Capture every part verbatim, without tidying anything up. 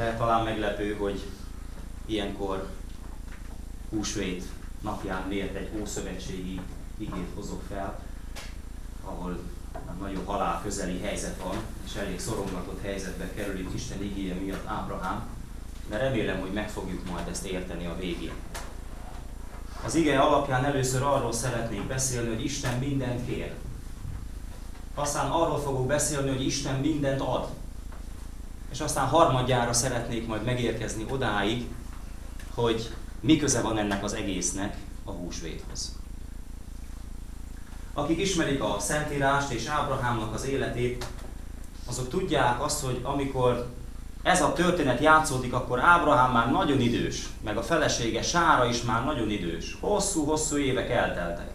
Lehet talán meglepő, hogy ilyenkor húsvét napján miért egy ószövetségi igét hozok fel, ahol nagyon halálközeli helyzet van, és elég szorongatott helyzetbe kerül itt Isten igéje miatt Ábrahám, de remélem, hogy meg fogjuk majd ezt érteni a végén. Az ige alapján először arról szeretnék beszélni, hogy Isten mindent kér. Aztán arról fogok beszélni, hogy Isten mindent ad. És aztán harmadjára szeretnék majd megérkezni odáig, hogy mi köze van ennek az egésznek a húsvéthoz. Akik ismerik a Szentírást és Ábrahámnak az életét, azok tudják azt, hogy amikor ez a történet játszódik, akkor Ábrahám már nagyon idős, meg a felesége Sára is már nagyon idős. Hosszú-hosszú évek elteltek.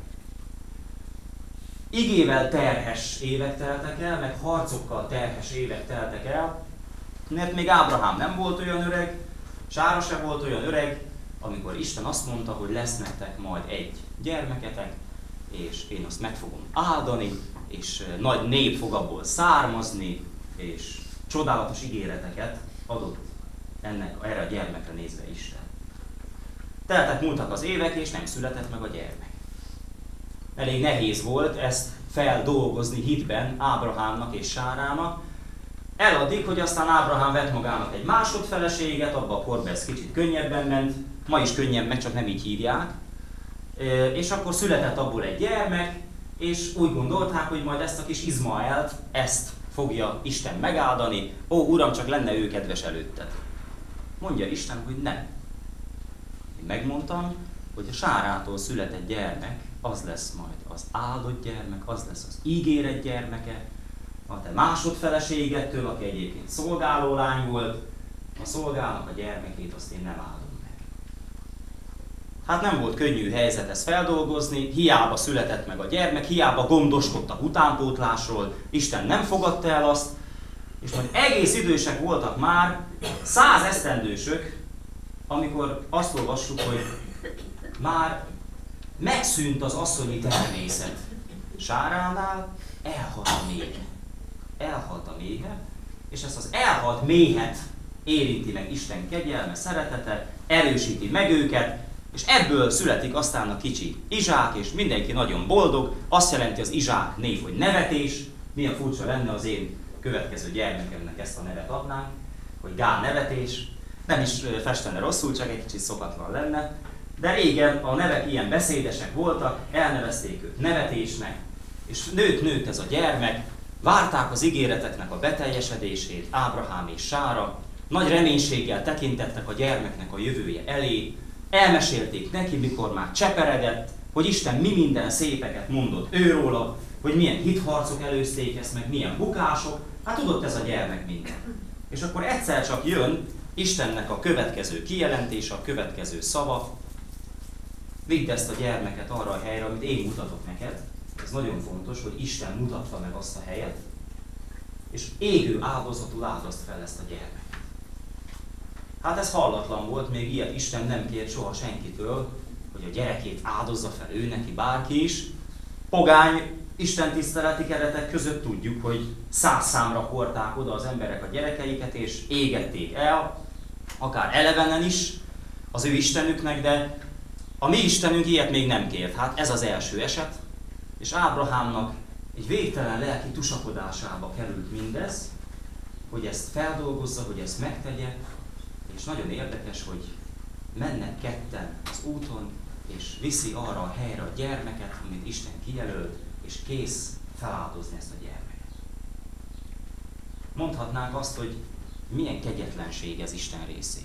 Igével terhes évek teltek el, meg harcokkal terhes évek teltek el, mert még Ábrahám nem volt olyan öreg, Sára sem volt olyan öreg, amikor Isten azt mondta, hogy lesz nektek majd egy gyermeketek, és én azt meg fogom áldani, és nagy nép fog abból származni, és csodálatos ígéreteket adott ennek, erre a gyermekre nézve Isten. Teltek múltak az évek, és nem született meg a gyermek. Elég nehéz volt ezt feldolgozni hitben Ábrahámnak és Sárának, eladdig, hogy aztán Ábrahám vett magának egy másodfeleséget, abban a korban ez kicsit könnyebben ment, ma is könnyebb, meg csak nem így hívják, és akkor született abból egy gyermek, és úgy gondolták, hogy majd ezt a kis Izmaelt, ezt fogja Isten megáldani, ó, Uram, csak lenne ő kedves előtted. Mondja Isten, hogy nem. Én megmondtam, hogy a Sárától született gyermek, az lesz majd az áldott gyermek, az lesz az ígéret gyermeke, a te másodfeleségettől, aki egyébként szolgálólány volt, a szolgának a gyermekét azt én nem áldom meg. Hát nem volt könnyű helyzet ezt feldolgozni, hiába született meg a gyermek, hiába gondoskodtak utánpótlásról, Isten nem fogadta el azt, és majd egész idősek voltak már, száz esztendősök, amikor azt olvassuk, hogy már megszűnt az asszonyi természet. Sáránál elhalt a méhe. Elhalt a méhe, és ezt az elhalt méhet érinti meg Isten kegyelme, szeretete, erősíti meg őket, és ebből születik aztán a kicsi Izsák, és mindenki nagyon boldog. Azt jelenti az Izsák név, hogy nevetés. Milyen furcsa lenne, az én következő gyermekemnek ezt a nevet adnánk, hogy Gál nevetés. Nem is festene rosszul, csak egy kicsit szokatlan lenne. De régen a nevek ilyen beszédesek voltak, elnevezték őt nevetésnek, és nőtt-nőtt ez a gyermek, várták az ígéreteknek a beteljesedését, Ábrahám és Sára, nagy reménységgel tekintettek a gyermeknek a jövője elé, elmesélték neki, mikor már cseperedett, hogy Isten mi minden szépeket mondott őróla, hogy milyen hitharcok előzték ezt, meg milyen bukások, hát tudott ez a gyermek minden. És akkor egyszer csak jön Istennek a következő kijelentése, a következő szava, vidd ezt a gyermeket arra a helyre, amit én mutatok neked. Ez nagyon fontos, hogy Isten mutatta meg azt a helyet, és égő áldozatul áldozd fel ezt a gyermeket. Hát ez hallatlan volt, még ilyet Isten nem kért soha senkitől, hogy a gyerekét áldozza fel ő neki bárki is. Pogány istentiszteleti keretek között tudjuk, hogy száz számra hordták oda az emberek a gyerekeiket, és égették el, akár elevenen is az ő istenüknek, de a mi Istenünk ilyet még nem kért. Hát ez az első eset, és Ábrahámnak egy végtelen lelki tusakodásába került mindez, hogy ezt feldolgozza, hogy ezt megtegye, és nagyon érdekes, hogy mennek ketten az úton, és viszi arra a helyre a gyermeket, amit Isten kijelölt, és kész feláldozni ezt a gyermeket. Mondhatnánk azt, hogy milyen kegyetlenség ez Isten részéről.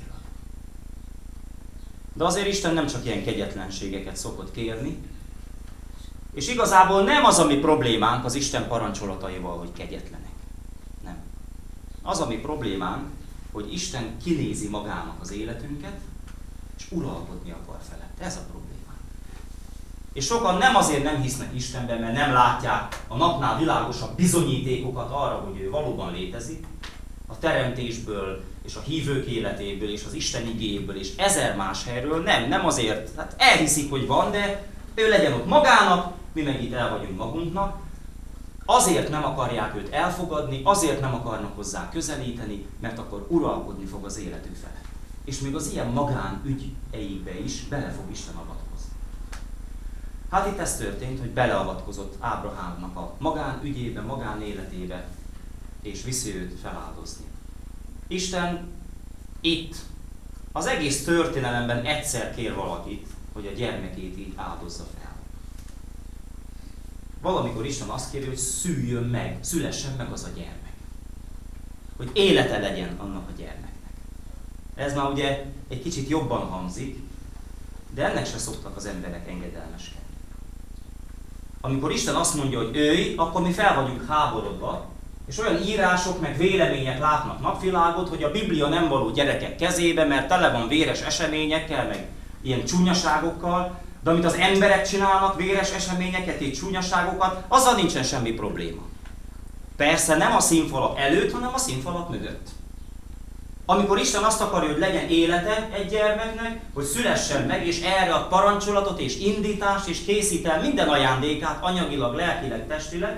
De azért Isten nem csak ilyen kegyetlenségeket szokott kérni, és igazából nem az a mi problémánk az Isten parancsolataival, hogy kegyetlenek. Nem. Az a mi problémánk, hogy Isten kinézi magának az életünket, és uralkodni akar felett. Ez a probléma. És sokan nem azért nem hisznek Istenben, mert nem látják a napnál világosabb bizonyítékokat arra, hogy ő valóban létezik, a teremtésből, és a hívők életéből, és az Isten igéből, és ezer más helyről. Nem, nem azért. Hát elhiszik, hogy van, de ő legyen ott magának, mi meg itt el vagyunk magunknak. Azért nem akarják őt elfogadni, azért nem akarnak hozzá közelíteni, mert akkor uralkodni fog az életük felett. És még az ilyen magánügyeikbe is bele fog Isten avatkozni. Hát itt ez történt, hogy beleavatkozott Ábrahámnak a magánügyébe, magánéletébe, és viszi őt feláldozni. Isten itt az egész történelemben egyszer kér valakit, hogy a gyermekét így áldozza fel. Valamikor Isten azt kéri, hogy szüljön meg, szülessen meg az a gyermek. Hogy élete legyen annak a gyermeknek. Ez már ugye egy kicsit jobban hangzik, de ennek se szoktak az emberek engedelmeskedni. Amikor Isten azt mondja, hogy őj, akkor mi fel vagyunk háborodva, és olyan írások meg vélemények látnak napvilágot, hogy a Biblia nem való gyerekek kezébe, mert tele van véres eseményekkel, meg ilyen csúnyaságokkal, de amit az emberek csinálnak, véres eseményeket és csúnyaságokat, azzal nincsen semmi probléma. Persze nem a színfalak előtt, hanem a színfalak mögött. Amikor Isten azt akarja, hogy legyen élete egy gyermeknek, hogy szülessen meg, és erre ad parancsolatot, és indítást, és készít el minden ajándékát, anyagilag, lelkileg, testileg,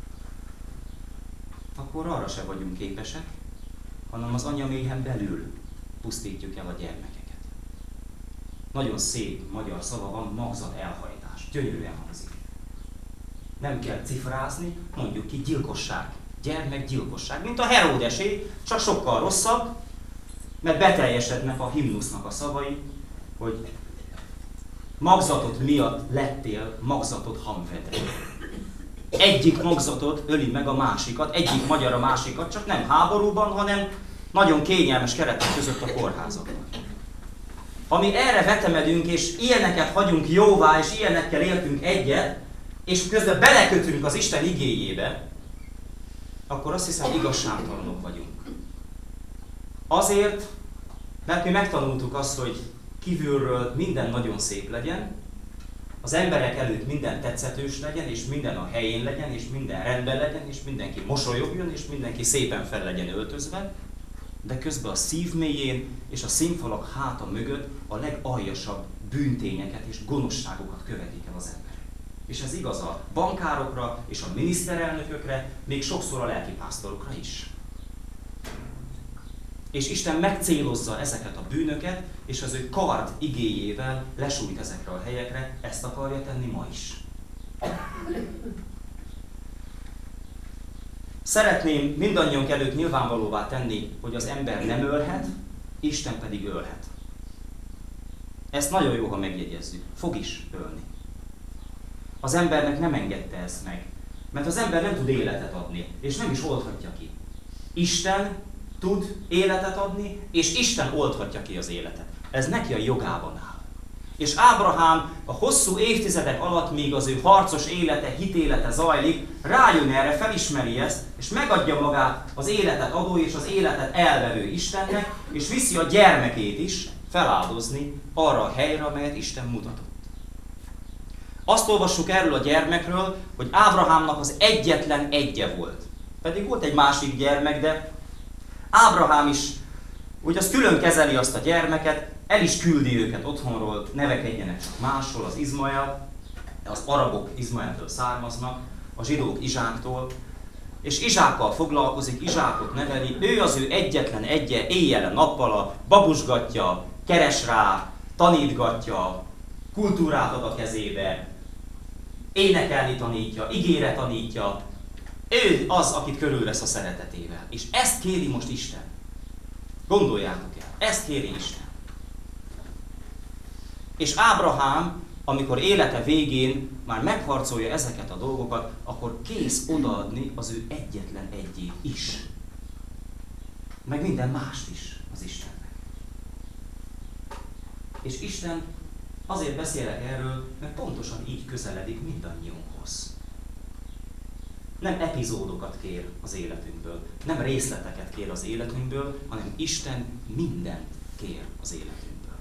akkor arra se vagyunk képesek, hanem az anyaméhen belül pusztítjuk el a gyermekeket. Nagyon szép magyar szava van, magzat elhajtás. Gyönyörűen hangzik. Nem kell cifrázni, mondjuk ki gyilkosság. Gyermekgyilkosság, mint a Heródesé, csak sokkal rosszabb, mert beteljesednek a himnusznak a szavai, hogy magzatot miatt lettél magzatot hamvedre. Egyik magzatot öli meg a másikat, egyik magyar a másikat, csak nem háborúban, hanem nagyon kényelmes keretek között a kórházakban. Ha mi erre vetemedünk, és ilyeneket hagyunk jóvá, és ilyenekkel értünk egyet, és közben belekötünk az Isten igéjébe, akkor azt hiszem, igazságtalanok vagyunk. Azért, mert mi megtanultuk azt, hogy kívülről minden nagyon szép legyen, az emberek előtt minden tetszetős legyen, és minden a helyén legyen, és minden rendben legyen, és mindenki mosolyogjon, és mindenki szépen fel legyen öltözve, de közben a szív mélyén és a színfalak háta mögött a legaljasabb bűntényeket és gonoszságokat követik el az emberek. És ez igaz a bankárokra és a miniszterelnökökre, még sokszor a lelkipásztorokra is. És Isten megcélozza ezeket a bűnöket, és az ő kard igéjével lesújt ezekre a helyekre, ezt akarja tenni ma is. Szeretném mindannyiunk előtt nyilvánvalóvá tenni, hogy az ember nem ölhet, Isten pedig ölhet. Ezt nagyon jó, ha megjegyezzük. Fog is ölni. Az embernek nem engedte ezt meg, mert az ember nem tud életet adni, és nem is oldhatja ki. Isten tud életet adni, és Isten oldhatja ki az életet. Ez neki a jogában áll. És Ábrahám a hosszú évtizedek alatt, míg az ő harcos élete, hitélete zajlik, rájön erre, felismeri ezt, és megadja magát az életet adó és az életet elvevő Istennek, és viszi a gyermekét is feláldozni arra a helyre, amelyet Isten mutatott. Azt olvassuk erről a gyermekről, hogy Ábrahámnak az egyetlen egye volt. Pedig volt egy másik gyermek, de Ábrahám is, úgy az külön kezeli azt a gyermeket, el is küldi őket otthonról, nevekedjenek csak máshol, az Izmael, az arabok Izmaeltől származnak, a zsidók Izsáktól, és Izsákkal foglalkozik, Izsákot neveli, ő az ő egyetlen egye, éjjel-nappal babusgatja, keres rá, tanítgatja, kultúrát ad a kezébe, énekelni tanítja, igére tanítja, ő az, akit körülvesz a szeretetével. És ezt kéri most Isten. Gondoljátok el, ezt kéri Isten. És Ábrahám, amikor élete végén már megharcolja ezeket a dolgokat, akkor kész odaadni az ő egyetlen egyét is. Meg minden mást is az Istennek. És Isten, azért beszélek erről, mert pontosan így közeledik mindannyiunkhoz. Nem epizódokat kér az életünkből, nem részleteket kér az életünkből, hanem Isten mindent kér az életünkből.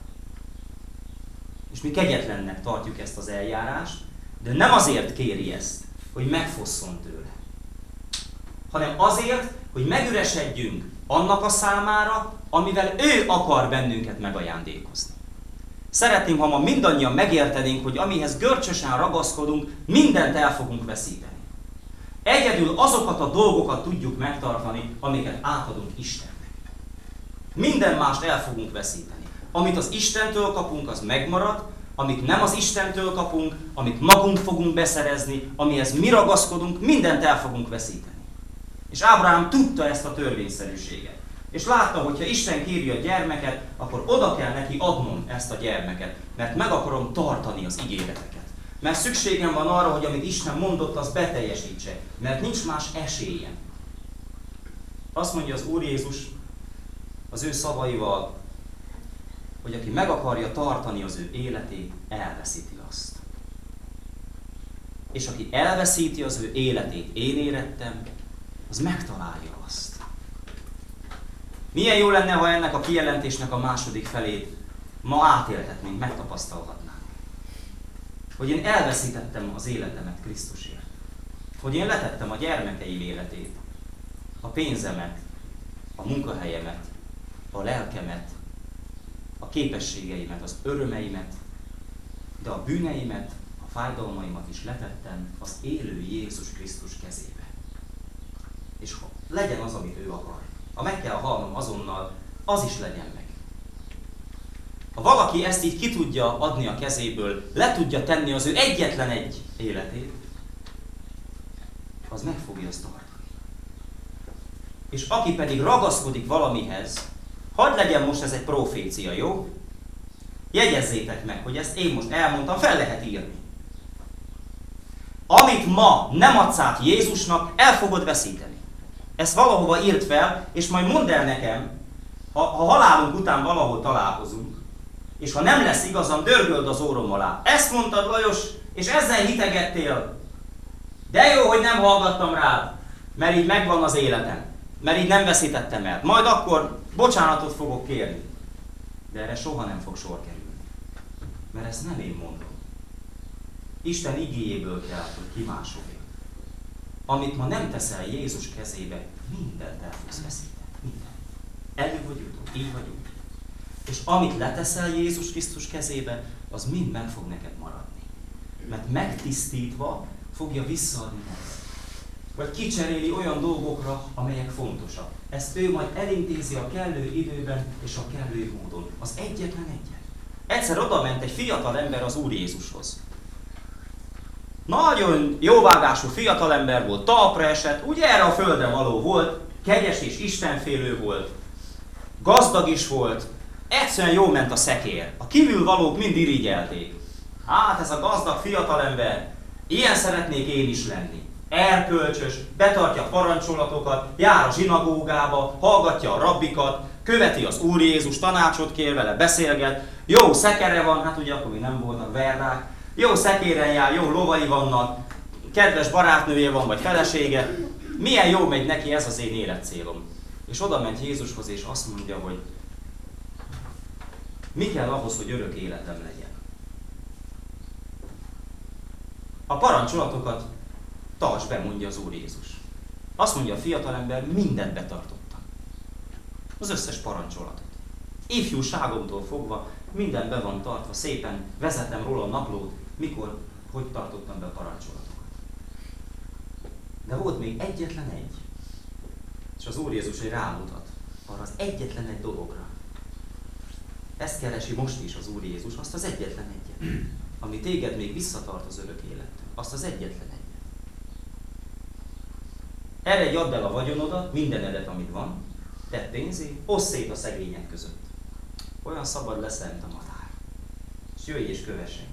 És mi kegyetlennek tartjuk ezt az eljárást, de nem azért kéri ezt, hogy megfosszon tőle, hanem azért, hogy megüresedjünk annak a számára, amivel ő akar bennünket megajándékozni. Szeretném, ha ma mindannyian megértenénk, hogy amihez görcsösen ragaszkodunk, mindent el fogunk veszíteni. Egyedül azokat a dolgokat tudjuk megtartani, amiket átadunk Istennek. Minden mást el fogunk veszíteni. Amit az Istentől kapunk, az megmarad, amit nem az Istentől kapunk, amit magunk fogunk beszerezni, amihez mi ragaszkodunk, mindent el fogunk veszíteni. És Ábrahám tudta ezt a törvényszerűséget. És látta, hogy ha Isten kéri a gyermeket, akkor oda kell neki adnom ezt a gyermeket, mert meg akarom tartani az ígéreteket. Mert szükségem van arra, hogy amit Isten mondott, az beteljesítse, mert nincs más esélyem. Azt mondja az Úr Jézus az ő szavaival, hogy aki meg akarja tartani az ő életét, elveszíti azt. És aki elveszíti az ő életét, én érettem, az megtalálja azt. Milyen jó lenne, ha ennek a kijelentésnek a második felét ma átélhetnénk, megtapasztalhatnánk. Hogy én elveszítettem az életemet Krisztusért. Hogy én letettem a gyermekeim életét, a pénzemet, a munkahelyemet, a lelkemet, a képességeimet, az örömeimet, de a bűneimet, a fájdalmaimat is letettem az élő Jézus Krisztus kezébe. És ha legyen az, amit ő akar. Ha meg kell halnom azonnal, az is legyen meg. Ha valaki ezt így ki tudja adni a kezéből, le tudja tenni az ő egyetlen egy életét, az meg fogja azt tartani. És aki pedig ragaszkodik valamihez, hadd legyen most ez egy profécia, jó? Jegyezzétek meg, hogy ezt én most elmondtam, fel lehet írni. Amit ma nem adsz át Jézusnak, el fogod veszíteni. Ezt valahova írt fel, és majd mondd el nekem, ha, ha halálunk után valahol találkozunk, és ha nem lesz igazam, dörgöld az órom alá. Ezt mondtad, Lajos, és ezzel hitegettél. De jó, hogy nem hallgattam rád, mert így megvan az életem. Mert így nem veszítettem el. Majd akkor bocsánatot fogok kérni. De erre soha nem fog sor kerülni. Mert ezt nem én mondom. Isten igéjéből kell, hogy kimásolja. Amit ma nem teszel Jézus kezébe, mindent el fogsz veszíteni. Mindent. Elő vagy utóbb, így vagy úgy. És amit leteszel Jézus Krisztus kezébe, az mind meg fog neked maradni. Mert megtisztítva fogja visszaadni neked. Vagy kicseréli olyan dolgokra, amelyek fontosak. Ezt ő majd elintézi a kellő időben és a kellő módon. Az egyetlen egyet. Egyszer oda ment egy fiatal ember az Úr Jézushoz. Nagyon jóvágású fiatalember volt, talpra esett, ugye erre a földre való volt, kegyes és istenfélő volt, gazdag is volt, egyszerűen jól ment a szekér. A kívülvalók mind irigyelték. Hát ez a gazdag fiatalember, ilyen szeretnék én is lenni. Erkölcsös, betartja a parancsolatokat, jár a zsinagógába, hallgatja a rabbikat, követi az Úr Jézus, tanácsot kér vele, beszélget, jó szekere van, hát ugye akkor még nem voltak verdák, jó szekéren jár, jó lovai vannak, kedves barátnője van, vagy felesége, milyen jó megy neki, ez az én életcélom. És oda ment Jézushoz, és azt mondja, hogy mi kell ahhoz, hogy örök életem legyen. A parancsolatokat tartsd be, mondja az Úr Jézus. Azt mondja a fiatalember, mindent betartottam. Az összes parancsolatot. Ifjúságomtól fogva minden be van tartva, szépen vezetem róla a naplót, mikor, hogy tartottam be a parancsolatokat. De volt még egyetlen egy. És az Úr Jézus rámutat arra az egyetlen egy dologra. Ezt keresi most is az Úr Jézus, azt az egyetlen egyet, ami téged még visszatart az örök élettől. Azt az egyetlen egyet. Erre add el a vagyonodat, mindenedet, amit van, tedd pénzé, oszd szét a szegények között. Olyan szabad lesz, mint a madár. És jöjj és kövess engem.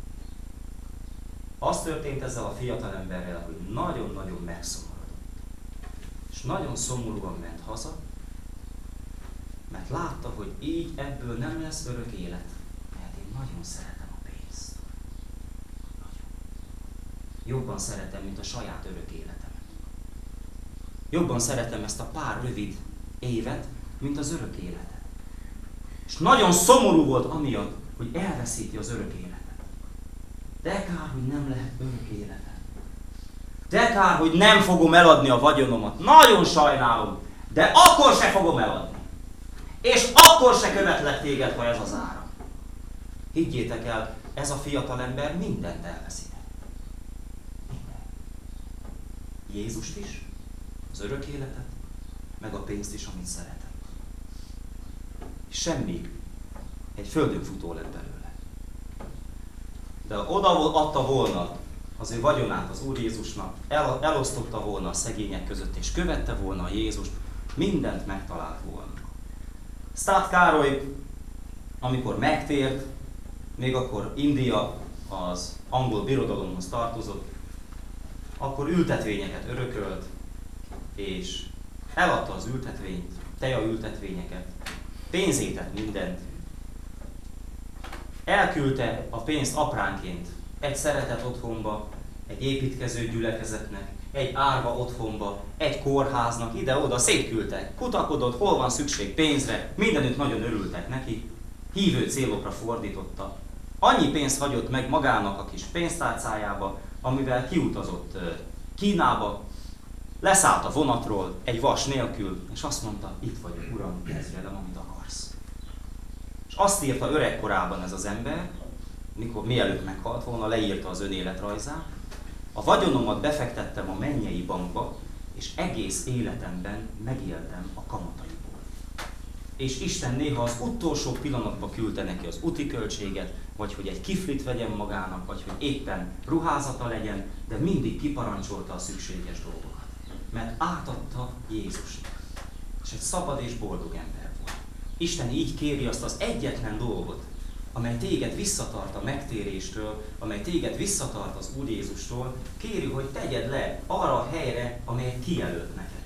Az történt ezzel a fiatalemberrel, hogy nagyon-nagyon megszomorodott. És nagyon szomorúan ment haza, mert látta, hogy így ebből nem lesz örök élet, mert én nagyon szeretem a pénzt. Nagyon. Jobban szeretem, mint a saját örök életemet. Jobban szeretem ezt a pár rövid évet, mint az örök életet. És nagyon szomorú volt amiatt, hogy elveszíti az örök életet. De kár, hogy nem lehet örök életet. De kár, hogy nem fogom eladni a vagyonomat. Nagyon sajnálom, de akkor se fogom eladni. És akkor se követlek téged, ha ez az ára. Higgyétek el, ez a fiatalember mindent elveszített. Minden. Jézust is, az örök életet, meg a pénzt is, amit szeretett. Semmi, egy földön futó lett belőle. De oda adta volna az ő vagyonát az Úr Jézusnak, el, elosztotta volna a szegények között, és követte volna a Jézust, mindent megtalált volna. Sztát Károly, amikor megtért, még akkor India az angol birodalomhoz tartozott, akkor ültetvényeket örökölt, és eladta az ültetvényt, tejaültetvényeket, pénzétet, mindent. Elküldte a pénzt apránként egy szeretett otthonba, egy építkező gyülekezetnek, egy árva otthonba, egy kórháznak, ide-oda szétküldte. Kutakodott, hol van szükség pénzre, mindenütt nagyon örültek neki, hívő célokra fordította. Annyi pénzt hagyott meg magának a kis pénztárcájába, amivel kiutazott Kínába, leszállt a vonatról egy vas nélkül, és azt mondta, itt vagyok, Uram, kezdj velem, amit akarsz. És azt írta öregkorában ez az ember, mikor mielőtt meghalt volna, leírta az önéletrajzát, a vagyonomat befektettem a mennyei bankba, és egész életemben megéltem a kamataiból. És Isten néha az utolsó pillanatban küldte neki az úti költséget, vagy hogy egy kiflit vegyen magának, vagy hogy éppen ruházata legyen, de mindig kiparancsolta a szükséges dolgokat. Mert átadta Jézusnak. És egy szabad és boldog ember volt. Isten így kéri azt az egyetlen dolgot, amely téged visszatart a megtéréstől, amely téged visszatart az Úr Jézustól, kéri, hogy tegyed le arra a helyre, amelyet kijelölt neked.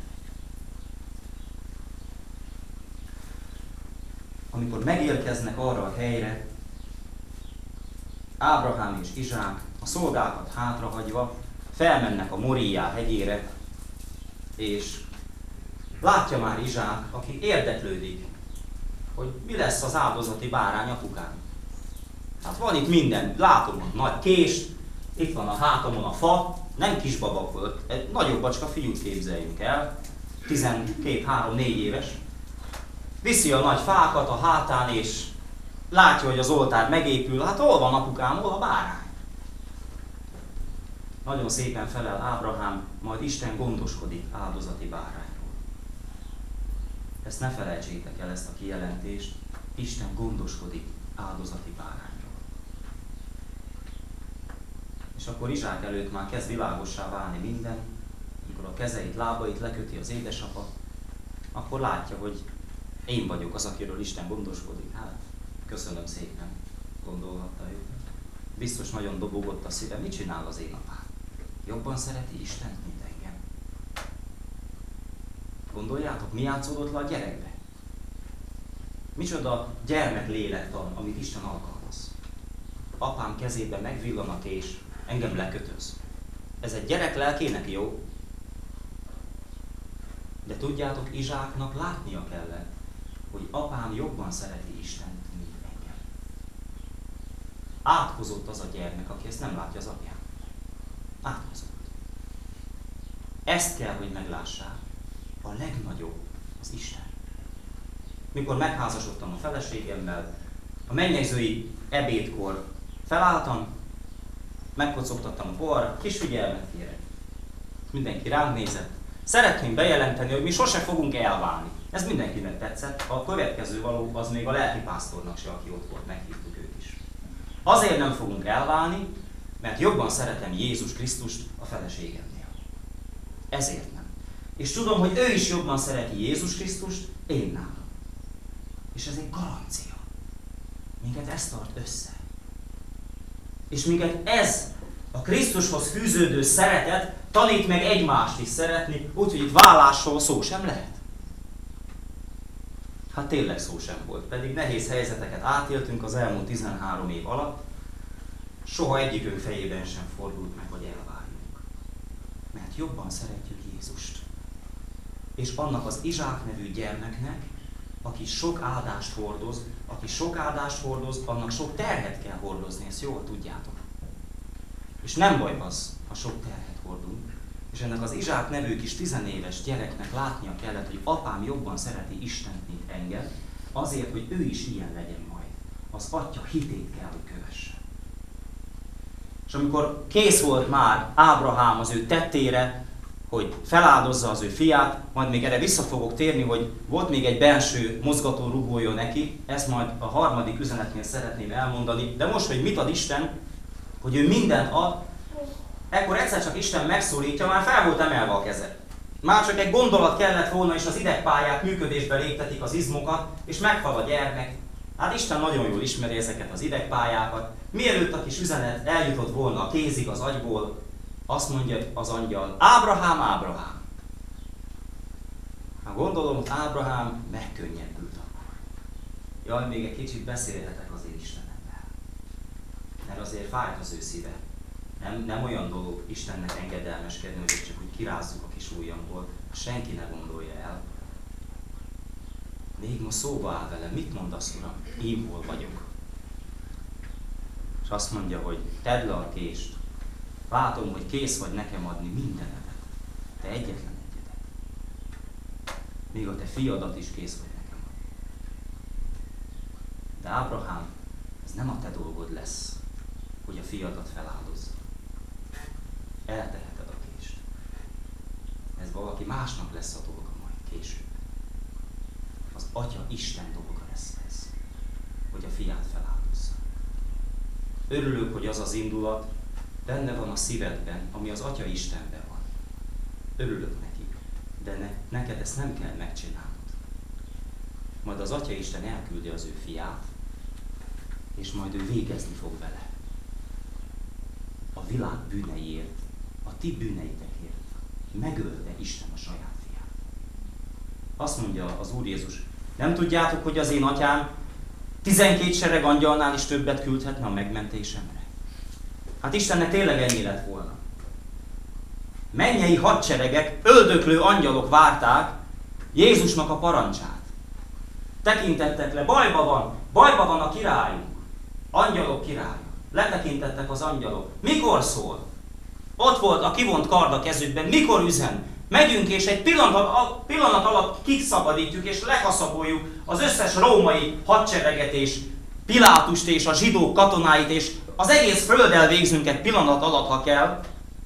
Amikor megérkeznek arra a helyre, Ábrahám és Izsák a szolgákat hátrahagyva felmennek a Moriá hegyére, és látja már Izsák, aki érdeklődik, hogy mi lesz az áldozati bárány apukán. Hát van itt minden, látom a nagy kést, itt van a hátamon a fa, nem kisbaba volt, egy nagyobb bacska fiút képzeljünk el, tizenkét három négy éves. Viszi a nagy fákat a hátán, és látja, hogy az oltár megépül, hát hol van apukám, hol a bárány? Nagyon szépen felel Ábrahám, majd Isten gondoskodik áldozati bárányról. Ezt ne felejtsétek el, ezt a kijelentést, Isten gondoskodik áldozati bárányról. És akkor Izsák előtt már kezd világossá válni minden, amikor a kezeit, lábait leköti az édesapa, akkor látja, hogy én vagyok az, akiről Isten gondoskodik. Hát, köszönöm szépen, gondolhatta ő. Biztos nagyon dobogott a szíve. Mit csinál az én apám? Jobban szereti Istent, mint engem. Gondoljátok, mi játszódott le a gyerekbe? Micsoda gyermek lélektan, amit Isten alkalmaz. Apám kezében megvillan a kés, engem lekötöz. Ez egy gyerek lelkének jó. De tudjátok, Izsáknak látnia kellett, hogy apám jobban szereti Istent, mint engem. Átkozott az a gyermek, aki ezt nem látja az apján. Átkozott. Ezt kell, hogy meglássák. A legnagyobb az Isten. Mikor megházasodtam a feleségemmel, a mennyegzői ebédkor felálltam, megkocogtattam a poharat, kis figyelmet kérek. Mindenki rám nézett. Szeretném bejelenteni, hogy mi sose fogunk elválni. Ez mindenkinek tetszett. A következő való az még a lelkipásztornak se, aki ott volt, meghívtuk őt is. Azért nem fogunk elválni, mert jobban szeretem Jézus Krisztust a feleségemnél. Ezért nem. És tudom, hogy ő is jobban szereti Jézus Krisztust, én nálam. És ez egy garancia. Minket ez tart össze. És minket ez a Krisztushoz fűződő szeretet tanít meg egymást is szeretni, úgyhogy itt vállásról szó sem lehet. Hát tényleg szó sem volt, pedig nehéz helyzeteket átéltünk az elmúlt tizenhárom év alatt, soha egyikünk fejében sem fordult meg, hogy elvárjunk. Mert jobban szeretjük Jézust. És annak az Izsák nevű gyermeknek, aki sok áldást hordoz, aki sok áldást hordoz, annak sok terhet kell hordozni, ezt jól tudjátok. És nem baj az, ha sok terhet hordunk. És ennek az Izsák nevű kis tizenéves gyereknek látnia kellett, hogy apám jobban szereti Istent, mint engem, azért, hogy ő is ilyen legyen majd. Az atya hitét kell, hogy kövesse. És amikor kész volt már Ábrahám az ő tettére, hogy feláldozza az ő fiát, majd még erre vissza fogok térni, hogy volt még egy belső mozgató rugója neki, ezt majd a harmadik üzenetnél szeretném elmondani, de most, hogy mit ad Isten, hogy ő mindent ad, ekkor egyszer csak Isten megszólítja, már fel volt emelve a keze. Már csak egy gondolat kellett volna, és az idegpályák működésbe léptetik az izmokat, és meghal a gyermek. Hát Isten nagyon jól ismeri ezeket az idegpályákat. Mielőtt a kis üzenet eljutott volna a kézig az agyból, azt mondja az angyal, Ábrahám, Ábrahám. Hát gondolom, hogy Ábrahám megkönnyebbült akkor. Jaj, még egy kicsit beszélhetek az én Istenemmel. Mert azért fájt az ő szíve. Nem, nem olyan dolog Istennek engedelmeskedni, hogy csak úgy kirázzuk a kis ujjamból. Senki ne gondolja el. Még ma szóba áll velem, mit mondasz, Uram? Én hol vagyok? És azt mondja, hogy tedd le a kést. Látom, hogy kész vagy nekem adni mindenedet. Te egyetlen egyedet. Még a te fiadat is kész vagy nekem adni. De Ábrahám, ez nem a te dolgod lesz, hogy a fiadat feláldozza. Elteheted a kést. Ez valaki másnak lesz a dolga majd később. Az Atya Isten dolga lesz ez, hogy a fiát feláldozza. Örülök, hogy az az indulat benne van a szívedben, ami az Atya Istenben van. Örülök neki, de ne, neked ezt nem kell megcsinálnod. Majd az Atya Isten elküldi az ő fiát, és majd ő végezni fog vele. A világ bűneiért, a ti bűneitekért megölte Isten a saját fiát. Azt mondja az Úr Jézus, nem tudjátok, hogy az én atyám tizenkét sereg angyalnál is többet küldhetne a megmentésemre? Hát Istennek tényleg ennyi lett volna. Mennyei hadseregek, öldöklő angyalok várták Jézusnak a parancsát. Tekintettek le, bajba van, bajba van a királyunk. Angyalok királya. Letekintettek az angyalok. Mikor szól? Ott volt a kivont kard a kezükben. Mikor üzen? Megyünk és egy pillanat, pillanat alatt kiszabadítjuk és lekaszaboljuk az összes római hadsereget és Pilátust és a zsidók katonáit, és az egész földdel végzünk egy pillanat alatt, ha kell.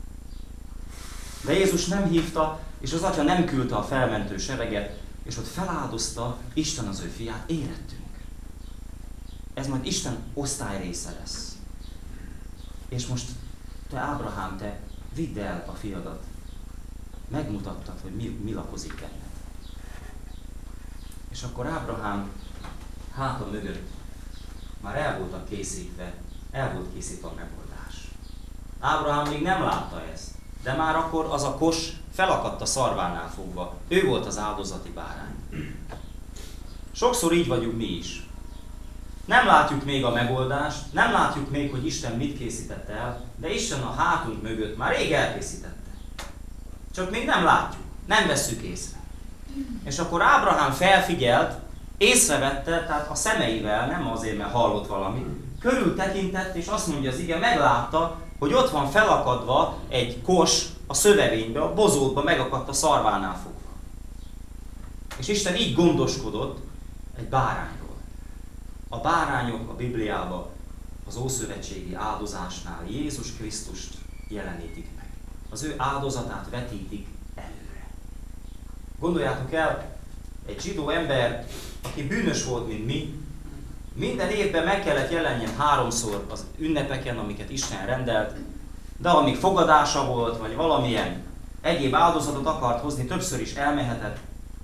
De Jézus nem hívta, és az Atya nem küldte a felmentő sereget, és ott feláldozta Isten az ő fiát, érettünk. Ez majd Isten osztály része lesz. És most te, Ábrahám, te vidd el a fiadat. Megmutattad, hogy mi, mi lakozik benned. És akkor Ábrahám háta mögött már el voltak készítve, el volt készítve a megoldás. Ábrahám még nem látta ezt, de már akkor az a kos felakadt a szarvánál fogva. Ő volt az áldozati bárány. Sokszor így vagyunk mi is. Nem látjuk még a megoldást, nem látjuk még, hogy Isten mit készített el, de Isten a hátunk mögött már rég elkészítette. Csak még nem látjuk, nem vesszük észre. És akkor Ábrahám felfigyelt, észrevette, tehát a szemeivel, nem azért, mert hallott valamit, körül tekintett, és azt mondja az ige, meglátta, hogy ott van felakadva egy kos a szövevénybe, a bozótba megakadt a szarvánál fogva. És Isten így gondoskodott egy bárányról. A bárányok a Bibliában az ószövetségi áldozásnál Jézus Krisztust jelenítik meg. Az ő áldozatát vetítik előre. Gondoljátok el, egy zsidó ember, aki bűnös volt, mint mi, minden évben meg kellett jelenjen háromszor az ünnepeken, amiket Isten rendelt, de amíg fogadása volt, vagy valamilyen egyéb áldozatot akart hozni, többször is elmehetett.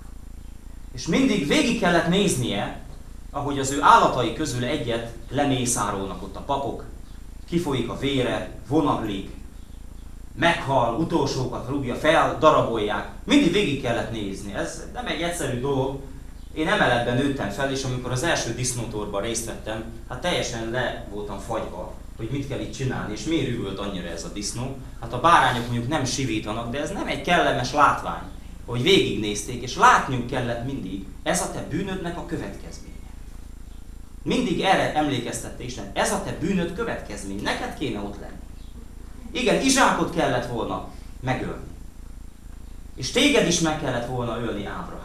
És mindig végig kellett néznie, ahogy az ő állatai közül egyet lemészárolnak ott a papok, kifolyik a vére, vonaglik, meghal, utolsókat rúgja fel, darabolják. Mindig végig kellett nézni. Ez nem egy egyszerű dolog. Én emeletben nőttem fel, és amikor az első disznótorban részt vettem, hát teljesen le voltam fagyva, hogy mit kell itt csinálni, és miért üvölt annyira ez a disznó. Hát a bárányok mondjuk nem sivítanak, de ez nem egy kellemes látvány, hogy végignézték, és látniuk kellett mindig, ez a te bűnödnek a következménye. Mindig erre emlékeztette Isten, ez a te bűnöd következmény, neked kéne ott lenni. Igen, Izsákot kellett volna megölni. És téged is meg kellett volna ölni, Ábrahám.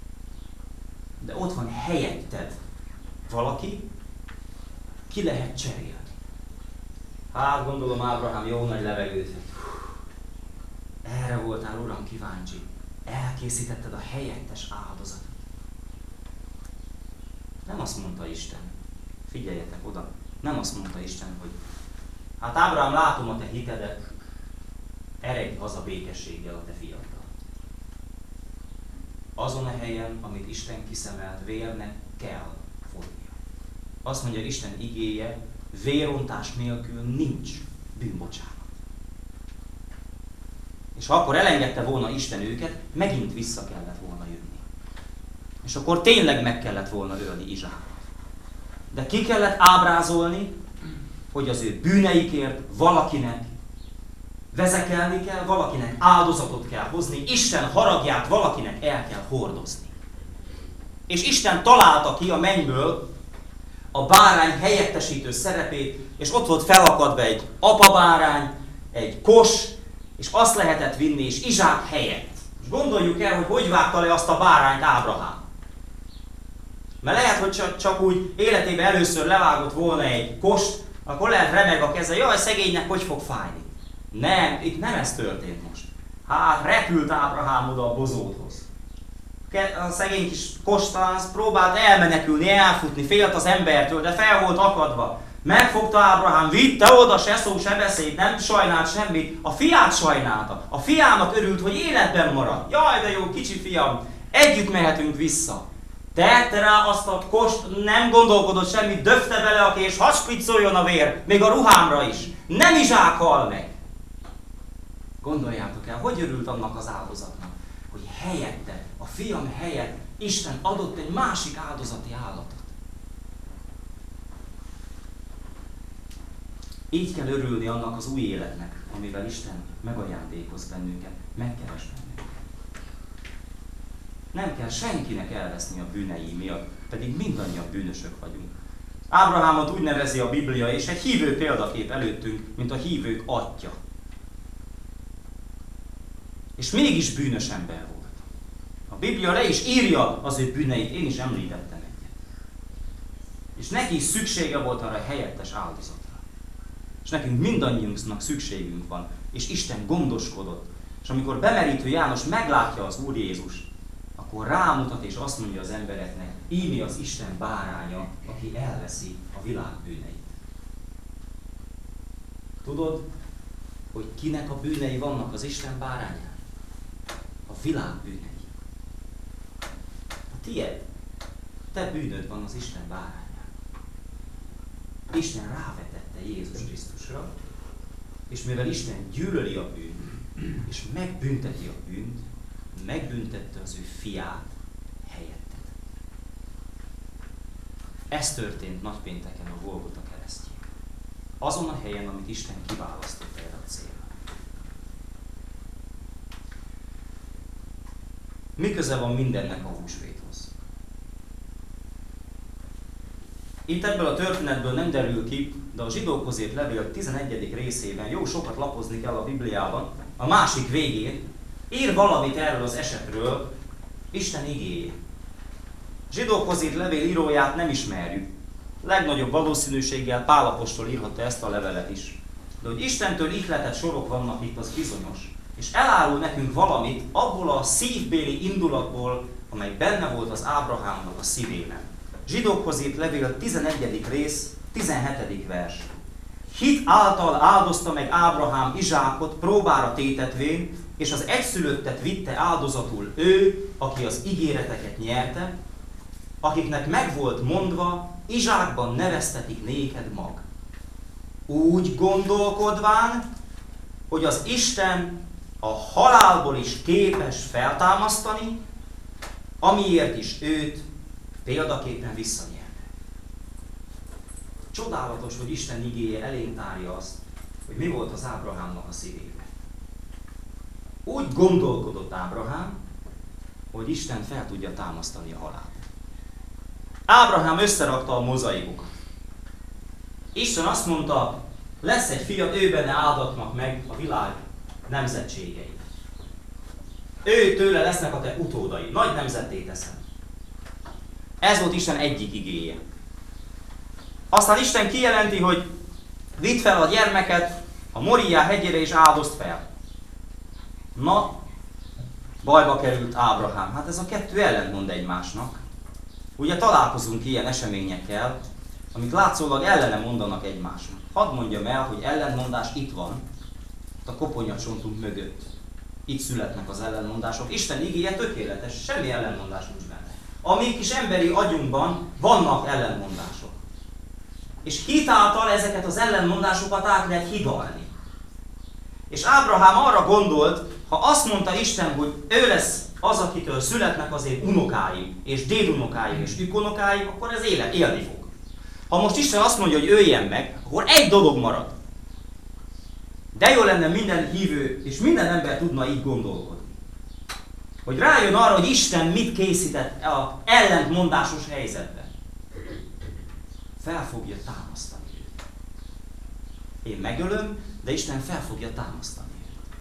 De ott van helyetted valaki, ki lehet cserélni. Hát gondolom Ábrahám jó nagy levegőt. Erre voltál, Uram, kíváncsi. Elkészítetted a helyettes áldozatot. Nem azt mondta Isten, figyeljetek oda, nem azt mondta Isten, hogy hát Ábrahám, látom a te hitedet, eredj haza békességgel a te fiaddal. Azon a helyen, amit Isten kiszemelt, vérnek kell folynia. Azt mondja Isten igéje, vérontás nélkül nincs bűnbocsánat. És ha akkor elengedte volna Isten őket, megint vissza kellett volna jönni. És akkor tényleg meg kellett volna ölni Izsákot. De ki kellett ábrázolni, hogy az ő bűneikért valakinek vezekelni kell, valakinek áldozatot kell hozni, Isten haragját valakinek el kell hordozni. És Isten találta ki a mennyből a bárány helyettesítő szerepét, és ott volt felakadva egy apabárány, egy kos, és azt lehetett vinni, és Izsák helyett. És gondoljuk el, hogy hogy vágta le azt a bárányt Ábrahám. Mert lehet, hogy csak, csak úgy életében először levágott volna egy kost, akkor lehet remeg a keze, jaj, szegénynek hogy fog fájni. Nem, itt nem ez történt most. Hát repült Ábrahám oda a bozóthoz. A szegény kis kostánc próbált elmenekülni, elfutni, félt az embertől, de fel volt akadva. Megfogta Ábrahám, vitte oda, se szó, se beszéd, nem sajnált semmit. A fiát sajnálta. A fiának örült, hogy életben marad. Jaj, de jó, kicsi fiam, együtt mehetünk vissza. Tette rá azt a kost, nem gondolkodott semmit, döfte bele a kés, hadd spriccoljon a vér, még a ruhámra is. Nem Izsák hal meg. Gondoljátok el, hogy örült annak az áldozatnak, hogy helyette, a fiam helyett Isten adott egy másik áldozati állatot. Így kell örülni annak az új életnek, amivel Isten megajándékoz bennünket, megkeres bennünket. Nem kell senkinek elveszni a bűnei miatt, pedig mindannyian bűnösök vagyunk. Ábrahámot úgy nevezi a Biblia, és egy hívő példakép előttünk, mint a hívők atya. És mégis bűnös ember volt. A Biblia le is írja az ő bűneit, én is említettem egyet. És neki is szüksége volt arra a helyettes áldozatra. És nekünk mindannyiunknak szükségünk van, és Isten gondoskodott. És amikor bemerítő János meglátja az Úr Jézus, akkor rámutat és azt mondja az embereknek, íme az Isten báránya, aki elveszi a világ bűneit. Tudod, hogy kinek a bűnei vannak az Isten bárányán? A világ bűnei. A tied, te bűnöd van az Isten bárányán. Isten rávetette Jézus Krisztusra, és mivel Isten gyűlöli a bűnt, és megbünteti a bűnt, megbüntette az ő fiát helyetted. Ez történt nagypénteken a Golgota keresztjén. Azon a helyen, amit Isten kiválasztott erre a célra. Mi köze van mindennek a húsvéthoz? Itt ebből a történetből nem derül ki, de a Zsidókhoz írt levél tizenegyedik részében, jó sokat lapozni kell a Bibliában, a másik végén ír valamit erről az esetről Isten igéje. Zsidókhoz írt levél íróját nem ismerjük. Legnagyobb valószínűséggel Pál apostol írhatta ezt a levelet is. De hogy Istentől ihletett sorok vannak itt, az bizonyos. És elárul nekünk valamit abból a szívbéli indulatból, amely benne volt az Ábrahámnak a szívében. Zsidókhoz írt levél tizenegyedik rész, tizenhetedik vers. Hit által áldozta meg Ábrahám Izsákot próbára tétetvén, és az egyszülöttet vitte áldozatul ő, aki az ígéreteket nyerte, akiknek meg volt mondva, Izsákban neveztetik néked mag. Úgy gondolkodván, hogy az Isten a halálból is képes feltámasztani, amiért is őt példaképpen visszanyerte. Csodálatos, hogy Isten igéje elénk tárja azt, hogy mi volt az Ábrahámnak a szívében. Úgy gondolkodott Ábrahám, hogy Isten fel tudja támasztani a halált. Ábrahám összerakta a mozaikokat. Isten azt mondta, lesz egy fiat, ő benne áldatnak meg a világ nemzetségei. Ő tőle lesznek a te utódai, nagy nemzetté teszem. Ez volt Isten egyik igéje. Aztán Isten kijelenti, hogy vidd fel a gyermeket a Moriá hegyére és áldozd fel. Na, bajba került Ábrahám. Hát ez a kettő ellentmond egymásnak. Ugye találkozunk ilyen eseményekkel, amik látszólag ellene mondanak egymásnak. Hadd mondjam el, hogy ellentmondás itt van, itt a koponyacsontunk mögött. Itt születnek az ellentmondások. Isten igéje tökéletes, semmi ellentmondás nincs benne. A mi kis emberi agyunkban vannak ellentmondások. És hitáltal ezeket az ellentmondásokat át lehet hidalni. És Ábrahám arra gondolt, ha azt mondta Isten, hogy ő lesz az, akitől születnek az én unokáim, és dédunokáim, és ükunokáim, akkor ez élet, élni fog. Ha most Isten azt mondja, hogy öljen meg, akkor egy dolog marad. De jó lenne minden hívő, és minden ember tudna így gondolkodni. Hogy rájön arra, hogy Isten mit készített az ellentmondásos helyzetben. Fel fogja támasztani őt. Én megölöm, de Isten fel fogja támasztani őt.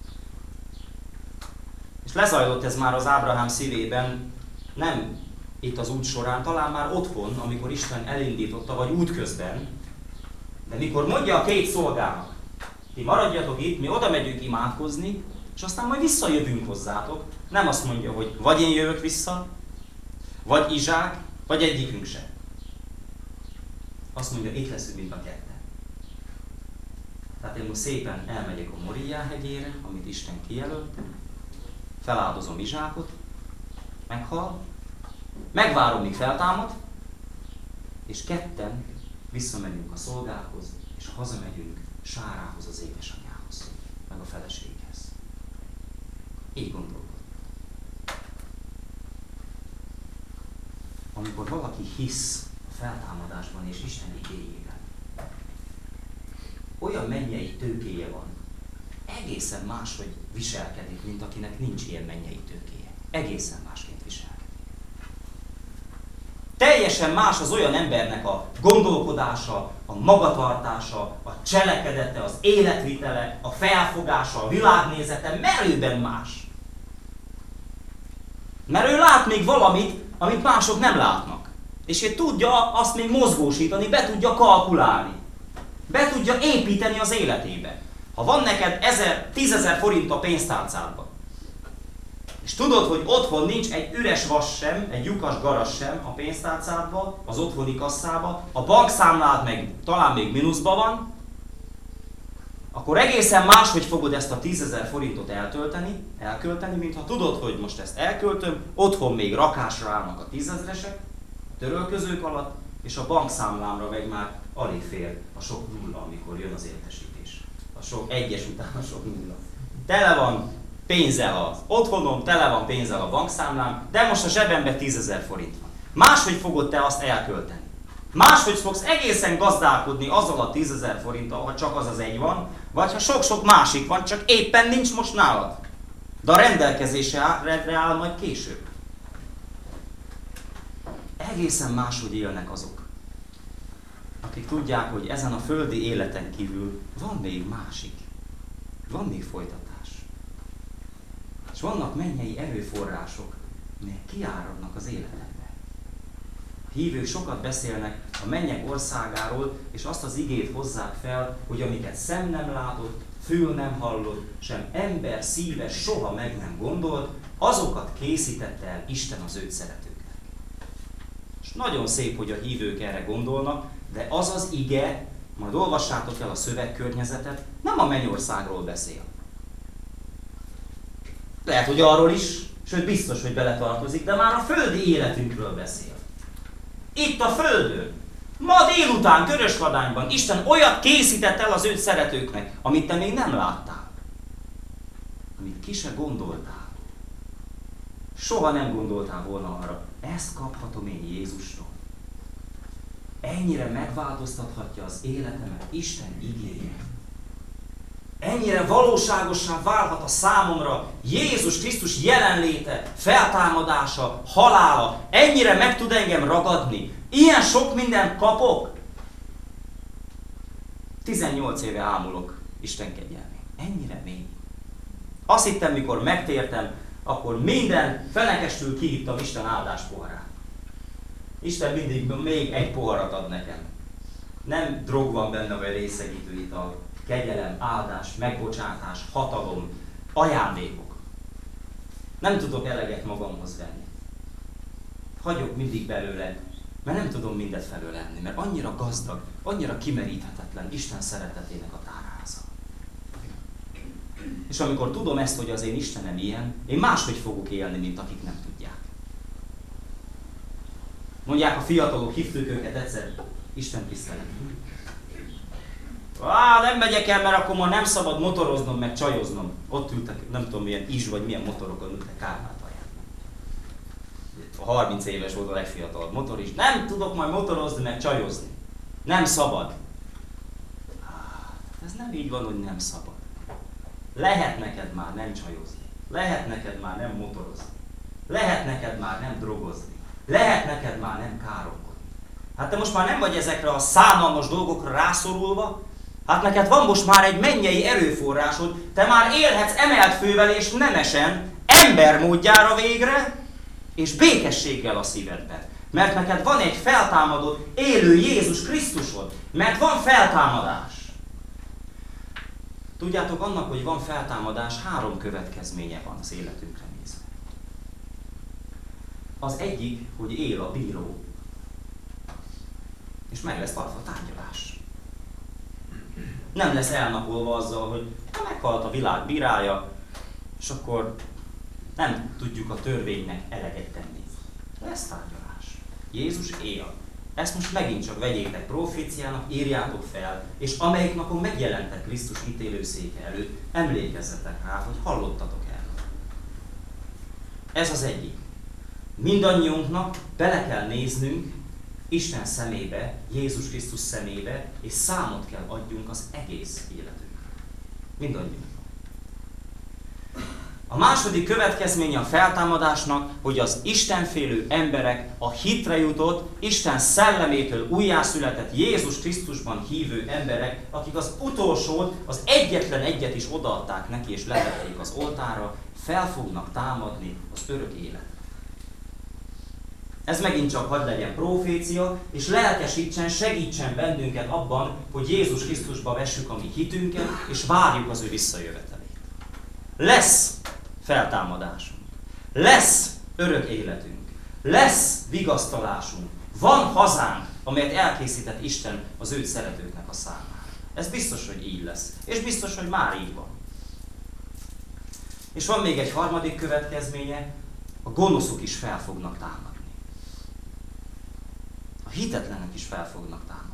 És lezajlott ez már az Ábrahám szívében, nem itt az út során, talán már otthon, amikor Isten elindította, vagy útközben, de mikor mondja a két szolgának, ti maradjatok itt, mi oda megyünk imádkozni, és aztán majd visszajövünk hozzátok. Nem azt mondja, hogy vagy én jövök vissza, vagy Izsák, vagy egyikünk sem. Azt mondja, itt leszünk mind a ketten. Tehát én most szépen elmegyek a Moriá hegyére, amit Isten kijelölt, feláldozom Izsákot, meghal, megvárom, míg feltámad, és ketten visszamegyünk a szolgákhoz, és hazamegyünk Sárához, az édesanyjához, meg a feleséghez. Így gondolkodom. Amikor valaki hisz a feltámadásban és Isten igéjében, olyan mennyei tőkéje van, egészen máshogy viselkedik, mint akinek nincs ilyen mennyei tőkéje. Egészen másként viselkedik. Teljesen más az olyan embernek a gondolkodása, a magatartása, a cselekedete, az életvitele, a felfogása, a világnézete merőben más. Mert ő lát még valamit, amit mások nem látnak. És ő tudja azt még mozgósítani, be tudja kalkulálni. Be tudja építeni az életébe. Ha van neked ezer, tízezer forint a pénztárcádban, és tudod, hogy otthon nincs egy üres vas sem, egy lyukas garas sem a pénztárcádba, az otthoni kasszába, a bankszámlád meg talán még mínuszban van, akkor egészen máshogy fogod ezt a tízezer forintot eltölteni, elkölteni, mintha tudod, hogy most ezt elköltöm, otthon még rakásra állnak a tízezresek, a törölközők alatt, és a bankszámlámra meg már alig fér a sok nulla, amikor jön az értesítés. A sok egyes után a sok nulla. Tele van pénzzel az otthonom, tele van pénzzel a bankszámlám, de most a zsebemben tízezer forint van. Máshogy fogod te azt elkölteni. Máshogy fogsz egészen gazdálkodni azzal a tízezer forinttal, ha csak az az egy van, vagy ha sok-sok másik van, csak éppen nincs most nálad. De a rendelkezésre áll majd később. Egészen máshogy élnek azok, akik tudják, hogy ezen a földi életen kívül van még másik. Van még folytatás. És vannak mennyei erőforrások, melyek kiáradnak az életembe. A hívők sokat beszélnek a mennyek országáról, és azt az igét hozzák fel, hogy amiket szem nem látott, fül nem hallott, sem ember szíve soha meg nem gondolt, azokat készítette el Isten az őt szeretőknek. És nagyon szép, hogy a hívők erre gondolnak, de az az ige, majd olvassátok el a szövegkörnyezetet, nem a mennyországról beszél. Lehet, hogy arról is, sőt biztos, hogy beletartozik, de már a földi életünkről beszél. Itt a földön, ma délután Körösladányban Isten olyat készített el az őt szeretőknek, amit te még nem láttál. Amit ki se gondoltál. Soha nem gondoltál volna arra, ezt kaphatom én Jézustól. Ennyire megváltoztathatja az életemet Isten igéje. Ennyire valóságossá válhat a számomra Jézus Krisztus jelenléte, feltámadása, halála. Ennyire meg tud engem ragadni. Ilyen sok mindent kapok. tizennyolc éve ámulok Isten kegyelmét. Ennyire mély. Azt hittem, mikor megtértem, akkor minden fenekestül kihittam Isten áldás poharát. Isten mindig még egy poharat ad nekem. Nem drog van benne, vagy részegítő ital. Kegyelem, áldás, megbocsátás, hatalom, Ajándékok. Nem tudok eleget magamhoz venni. Hagyok mindig belőle, mert nem tudom mindet felőlenni, mert annyira gazdag, annyira kimeríthetetlen Isten szeretetének a tárháza. És amikor tudom ezt, hogy az én Istenem ilyen, én máshogy fogok élni, mint akik nem tudják. Mondják a fiatalok, hívtuk őket egyszer Isten tisztelet. Á, nem megyek el, mert akkor ma nem szabad motoroznom, meg csajoznom. Ott ültek, nem tudom milyen is, vagy milyen motorokon ültek Kárpátalján. A harminc éves volt a legfiatalabb motorist. Nem tudok majd motorozni, meg csajozni. Nem szabad. Ez nem így van, hogy nem szabad. Lehet neked már nem csajozni. Lehet neked már nem motorozni. Lehet neked már nem drogozni. Lehet neked már nem káromkodni. Hát te most már nem vagy ezekre a szánalmas dolgokra rászorulva, hát neked van most már egy mennyei erőforrásod, te már élhetsz emelt fővel és nemesen, ember módjára végre, és békességgel a szívedben. Mert neked van egy feltámadott, élő Jézus Krisztusod, mert van feltámadás. Tudjátok, annak, hogy van feltámadás, három következménye van az életünkre nézve. Az egyik, hogy él a bíró, és meg lesz tartva a tárgyalás. Nem lesz elnapolva azzal, hogy meghalt a világ bírája, és akkor nem tudjuk a törvénynek eleget tenni. Lesz tárgyalás. Jézus él. Ezt most megint csak vegyétek proféciának, írjátok fel, és amelyik napon megjelentek Krisztus ítélőszéke előtt, emlékezzetek rá, hogy hallottatok erről. Ez az egyik. Mindannyiunknak bele kell néznünk Isten szemébe, Jézus Krisztus szemébe, és számot kell adjunk az egész életünkről. Mindannyiunknak. A második következménye a feltámadásnak, hogy az istenfélő emberek, a hitre jutott, Isten szellemétől újjászületett Jézus Krisztusban hívő emberek, akik az utolsót, az egyetlen egyet is odaadták neki és letették az oltárra, fel fognak támadni az örök életet. Ez megint csak hadd legyen profécia, és lelkesítsen, segítsen bennünket abban, hogy Jézus Krisztusba vessük a mi hitünket, és várjuk az ő visszajövetelét. Lesz feltámadásunk. Lesz örök életünk. Lesz vigasztalásunk. Van hazánk, amelyet elkészített Isten az őt szeretőknek a számára. Ez biztos, hogy így lesz. És biztos, hogy már így van. És van még egy harmadik következménye, a gonoszok is fel fognak támadni. A hitetlenek is fel fognak támadni.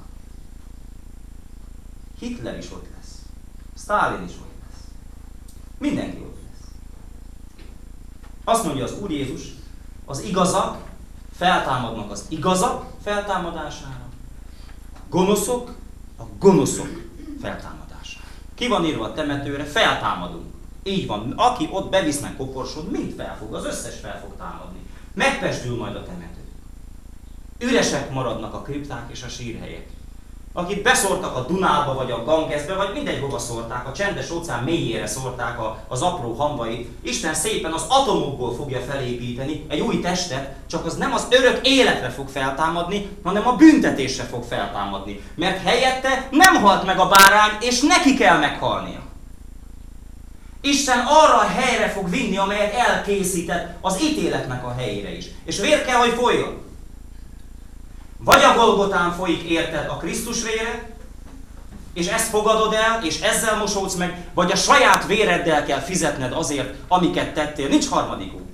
Hitler is ott lesz. Sztálin is ott lesz. Mindenki ott lesz. Azt mondja az Úr Jézus, az igazak feltámadnak az igazak feltámadására, a gonoszok a gonoszok feltámadására. Ki van írva a temetőre? Feltámadunk. Így van. Aki ott bevisznek koporsod, mind fel fog, az összes fel fog támadni. Megpesdül majd a temető. Üresek maradnak a kripták és a sírhelyek. Akit beszórtak a Dunába, vagy a Gangesbe, vagy mindegy hova szórták, a csendes óceán mélyére szórták a, az apró hamvait, Isten szépen az atomokból fogja felépíteni egy új testet, csak az nem az örök életre fog feltámadni, hanem a büntetésre fog feltámadni. Mert helyette nem halt meg a bárány, és neki kell meghalnia. Isten arra a helyre fog vinni, amelyet elkészített, az ítéletnek a helyére is. És vér kell, hogy folyjon. Vagy a Golgotán folyik érted a Krisztus vére, és ezt fogadod el, és ezzel mosódsz meg, vagy a saját véreddel kell fizetned azért, amiket tettél. Nincs harmadik út.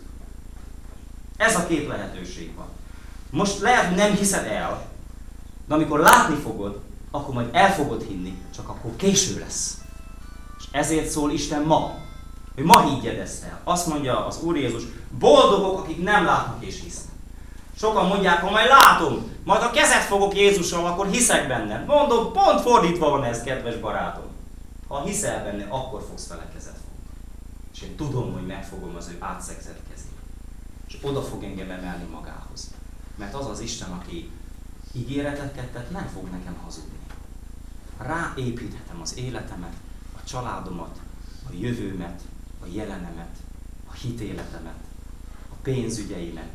Ez a két lehetőség van. Most lehet, hogy nem hiszed el, de amikor látni fogod, akkor majd el fogod hinni, csak akkor késő lesz. És ezért szól Isten ma, hogy ma higgyed ezt el. Azt mondja az Úr Jézus, boldogok, akik nem látnak és hisznek. Sokan mondják, ha majd látom, majd a kezet fogok Jézussal, akkor hiszek benne. Mondom, pont fordítva van ez, kedves barátom. Ha hiszel benne, akkor fogsz vele kezet fogni. És én tudom, hogy megfogom az ő átszegzett kezét. És oda fog engem emelni magához. Mert az az Isten, aki ígéreteket tett, nem fog nekem hazudni. Ráépíthetem az életemet, a családomat, a jövőmet, a jelenemet, a hitéletemet, a pénzügyeimet.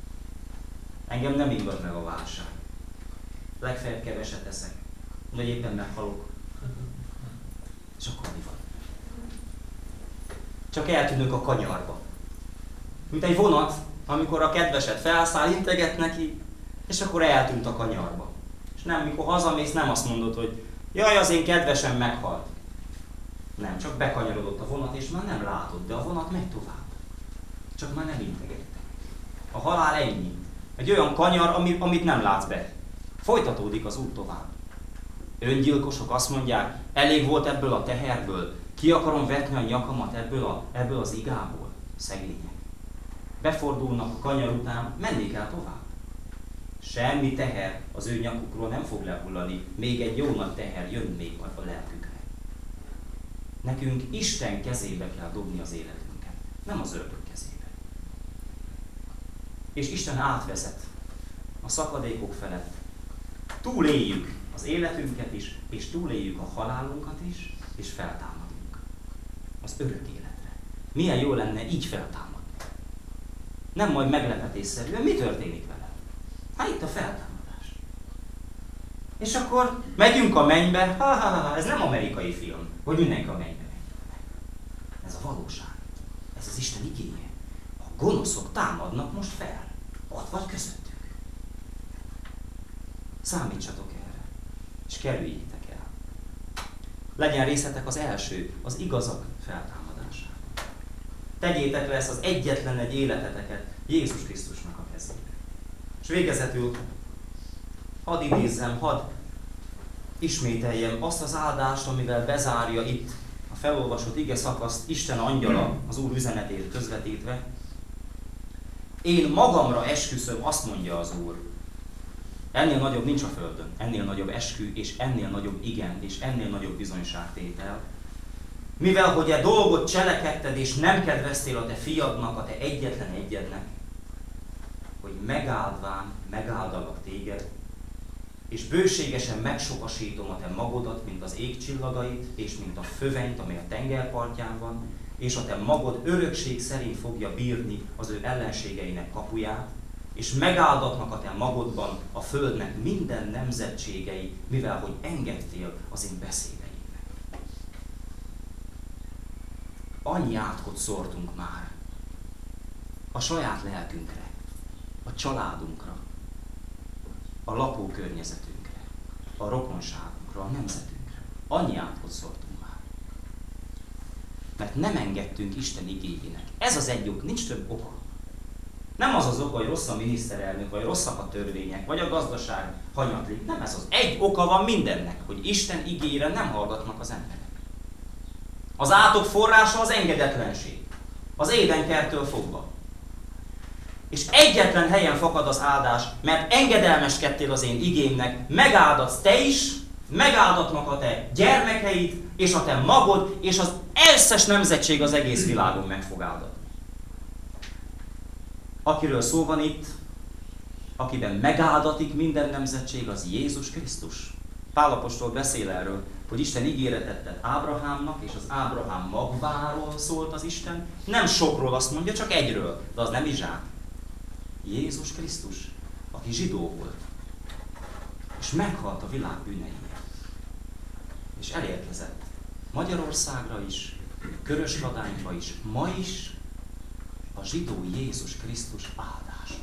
Engem nem ingat meg a válság. Legfeljebb keveset eszek, vagy éppen meghalok. És akkor mi van? csak eltűnünk a kanyarba. Mint egy vonat, amikor a kedvesed felszáll, integet neki, és akkor eltűnt a kanyarba. És nem, mikor hazamész, nem azt mondod, hogy jaj, az én kedvesem meghalt. Nem, csak bekanyarodott a vonat, és már nem látod, de a vonat megy tovább. Csak már nem integettek. A halál ennyi. Egy olyan kanyar, amit, amit nem látsz be. Folytatódik az út tovább. Öngyilkosok azt mondják, elég volt ebből a teherből, ki akarom vetni a nyakamat ebből, a, ebből az igából. Szegények. Befordulnak a kanyar után, mennék el tovább. Semmi teher az ő nyakukról nem fog lehullani, még egy jó nagy teher jön még majd a lelkükre. Nekünk Isten kezébe kell dobni az életünket, nem az ördög kezébe. És Isten átvezet a szakadékok felett. Túléljük az életünket is, és túléljük a halálunkat is, és feltámadunk az örök életre. Milyen jó lenne így feltámadni. Nem majd meglepetésszerűen, mi történik vele? Hát itt a feltámadás. És akkor megyünk a mennybe, ha, ha, ha, ez nem amerikai film, hogy mindenki a mennybe megy. Ez a valóság. Ez az Isten igénye. A gonoszok támadnak most fel. Ott vagy közöttük. Számítsatok erre, és kerüljétek el. Legyen részletek az első, az igazak feltámadásában. Tegyétek le ezt az egyetlen egy életeteket Jézus Krisztusnak a kezébe. És végezetül hadd idézzem, hadd ismételjem azt az áldást, amivel bezárja itt a felolvasott ige szakaszt Isten angyala az Úr üzenetét közvetítve. Én magamra esküszöm, azt mondja az Úr. Ennél nagyobb nincs a földön, ennél nagyobb eskü, és ennél nagyobb igen, és ennél nagyobb bizonyságtétel. Mivel, hogy e dolgot cselekedted, és nem kedveztél a te fiadnak, a te egyetlen egyednek, hogy megáldván megáldalak téged, és bőségesen megsokasítom a te magodat, mint az ég csillagait, és mint a fövenyt, amely a tengerpartján van, és a te magod örökség szerint fogja bírni az ő ellenségeinek kapuját, és megáldatnak a te magodban a földnek minden nemzetségei, mivel hogy engedtél az én beszédeimnek. Annyi átkot szórtunk már a saját lelkünkre, a családunkra, a lakókörnyezetünkre, a rokonságunkra, a nemzetünkre. Annyi átkot szórtunk már. Mert nem engedtünk Isten igényének. Ez az egy ok, nincs több oka. Nem az az oka, hogy rossz a miniszterelnök, vagy rosszak a törvények, vagy a gazdaság hanyatlik. Nem ez az. Egy oka van mindennek, hogy Isten igényére nem hallgatnak az emberek. Az átok forrása az engedetlenség. Az Édenkerttől fogva. És egyetlen helyen fakad az áldás, mert engedelmeskedtél az én igémnek, megáldatsz te is, megáldatnak a te gyermekeid, és a te magod, és az összes nemzetség az egész világon meg fog áldatni. Akiről szó van itt, akiben megáldatik minden nemzetség, az Jézus Krisztus. Pál apostol beszél erről, hogy Isten ígéretet tett Ábrahámnak, és az Ábrahám magváról szólt az Isten. Nem sokról azt mondja, csak egyről, de az nem Izsák. Jézus Krisztus, aki zsidó volt, és meghalt a világ bűneiért. És elérkezett Magyarországra is, Körösladányba is, ma is a zsidó Jézus Krisztus áldása.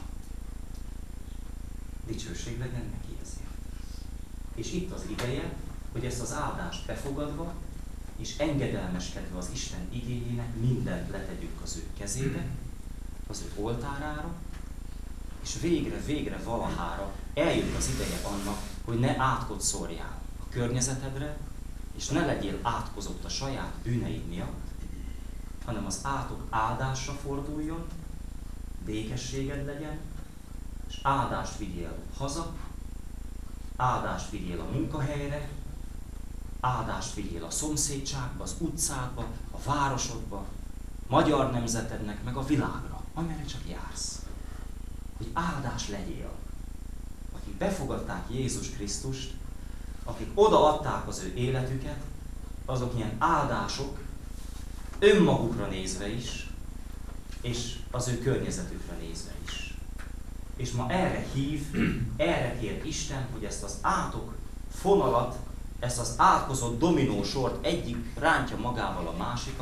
Dicsőség legyen neki ezért. És itt az ideje, hogy ezt az áldást befogadva, és engedelmeskedve az Isten igényének mindent letegyük az ő kezébe, az ő oltárára, és végre, végre valahára eljött az ideje annak, hogy ne átkot szórjál a környezetedre, és ne legyél átkozott a saját bűneid miatt, hanem az átok áldásra forduljon, békességed legyen, és áldást vigyél haza, áldást vigyél a munkahelyre, áldást vigyél a szomszédságba, az utcákba, a városodba, magyar nemzetednek, meg a világra, amerre csak jársz. Hogy áldás legyél. Akik befogadták Jézus Krisztust, akik odaadták az ő életüket, azok ilyen áldások önmagukra nézve is, és az ő környezetükre nézve is. És ma erre hív, erre kér Isten, hogy ezt az átok fonalat, ezt az átkozott dominósort egyik rántja magával a másikat,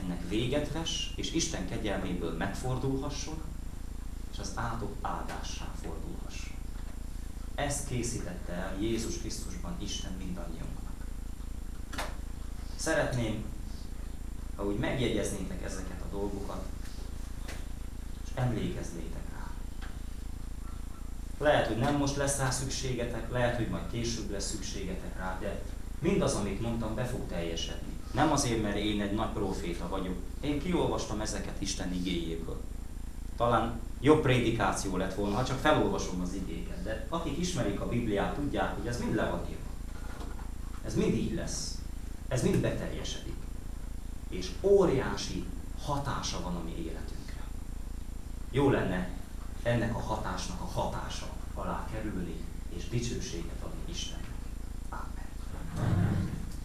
ennek véget vess, és Isten kegyelméből megfordulhasson, és az átok áldássá fordulhasson. Ezt készítette el Jézus Krisztusban Isten mindannyiunknak. Szeretném, ha úgy megjegyeznétek ezeket a dolgokat, és emlékeznétek rá. Lehet, hogy nem most lesz rá szükségetek, lehet, hogy majd később lesz szükségetek rá, de mindaz, amit mondtam, be fog teljesedni. Nem azért, mert én egy nagy próféta vagyok. Én kiolvastam ezeket Isten igéjéből. Talán jobb prédikáció lett volna, ha csak felolvasom az igéket, de akik ismerik a Bibliát, tudják, hogy ez mind le van írva. Ez mind így lesz. Ez mind beteljesedik. És óriási hatása van a mi életünkre. Jó lenne ennek a hatásnak a hatása alá kerülni, és dicsőséget adni Istennek. Ámen.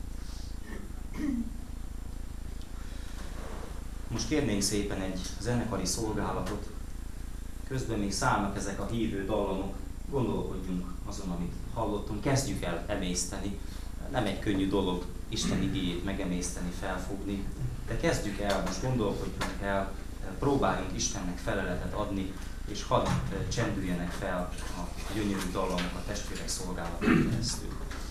Most kérnénk szépen egy zenekari szolgálatot. Közben még szállnak ezek a hívő dallamok. Gondolkodjunk azon, amit hallottunk. Kezdjük el emészteni. Nem egy könnyű dolog Isten igéjét megemészteni, felfogni, de kezdjük el, most gondolkodjunk el, próbáljunk Istennek feleletet adni, és hadd csendüljenek fel a gyönyörű dallamok a testvérek szolgálaton keresztül.